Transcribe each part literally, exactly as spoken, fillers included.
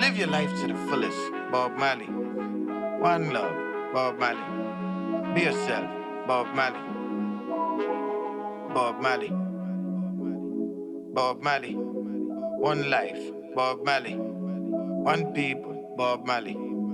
Live your life to the fullest, Bob Marley. One love, Bob Marley. Be yourself, Bob Marley. Bob Marley. Bob Marley. One life, Bob Marley. One people, Bob Marley.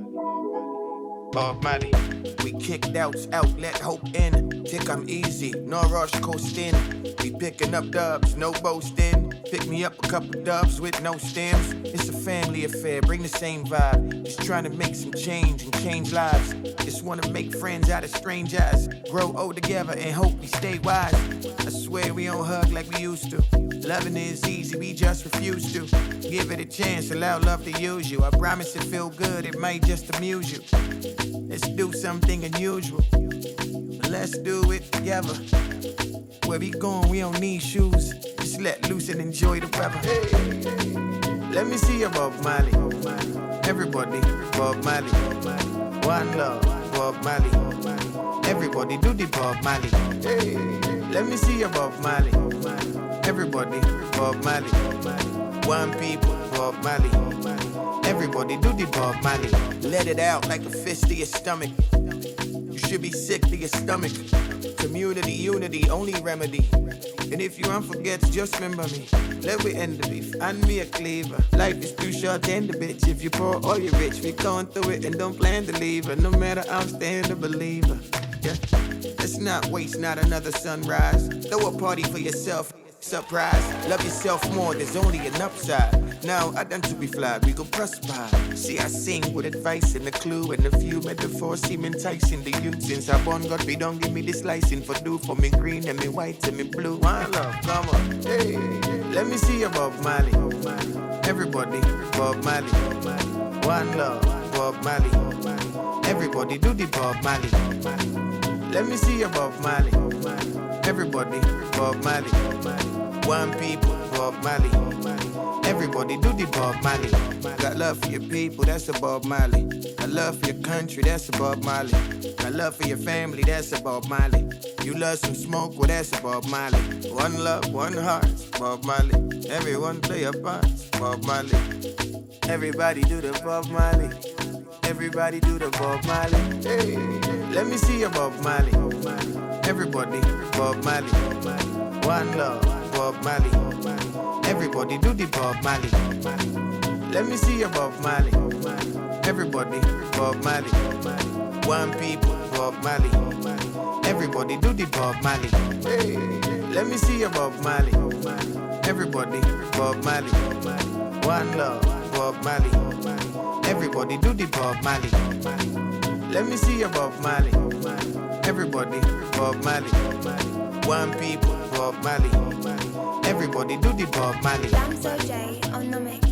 Bob Marley. We kick doubts out, let hope in. Tick I'm easy, no rush coasting. We picking up dubs, no boasting. Pick me up a couple dubs with no stems. It's a family affair, bring the same vibe. Just trying to make some change and change lives. Just wanna make friends out of strangers. Grow old together and hope we stay wise. I swear we don't hug like we used to. Loving is easy, we just refuse to. Give it a chance, allow love to use you. I promise it feel good, it might just amuse you. Let's do something unusual. Let's do it together. Where we going, we don't need shoes. Just let loose and enjoy the weather. Hey. Let me see you, Bob Marley. Everybody, Bob Marley. One love, Bob Marley. Everybody do the Bob Marley. Hey. Let me see you, Bob Marley. Everybody, Bob Marley. One people, Bob Marley. Everybody do the Bob Marley. Let it out like a fist to your stomach. You should be sick to your stomach. Community, unity, only remedy. And if you unforget, just remember me. Let we end the beef, and me a cleaver. Life is too short to end the bitch. If you poor or you rich, we going through it and don't plan to leave her. No matter, I'm staying a believer. Yeah. Let's not waste not another sunrise. Throw a party for yourself. Surprise, love yourself more, there's only an upside. Now I done to be fly, we go prosper. See I sing with advice and a clue and a few metaphors seem enticing to you. Since I born God, we don't give me this license for do for me green and me white and me blue. One love, come on, hey. Let me see you, Bob Marley. Everybody, Bob Marley. One love, Bob Marley. Everybody do the Bob Marley. Let me see you, Bob Marley. Everybody, Bob Marley. One people, Bob Marley. Everybody do the Bob Marley. Got love for your people, that's a Bob Marley. Got love for your country, that's a Bob Marley. Got love for your family, that's a Bob Marley. You love some smoke, well that's a Bob Marley. One love, one heart, Bob Marley. Everyone play a part, Bob Marley. Everybody do the Bob Marley. Everybody do the Bob Marley. Hey, let me see you, Bob Marley. Everybody, Bob Marley. One love, Bob Marley. Everybody do the Bob Marley. Let me see you, Bob Marley. Everybody, Bob Marley. One people, Bob Marley. Everybody do the Bob Marley. Hey, let me see you, Bob Marley. Everybody, Bob Marley. One love, Bob Marley. Everybody do the Bob Marley. Let me see you, Bob Marley. Everybody, Bob Marley. One people, Bob Marley. Everybody do the Bob Marley. Damso J on the mix.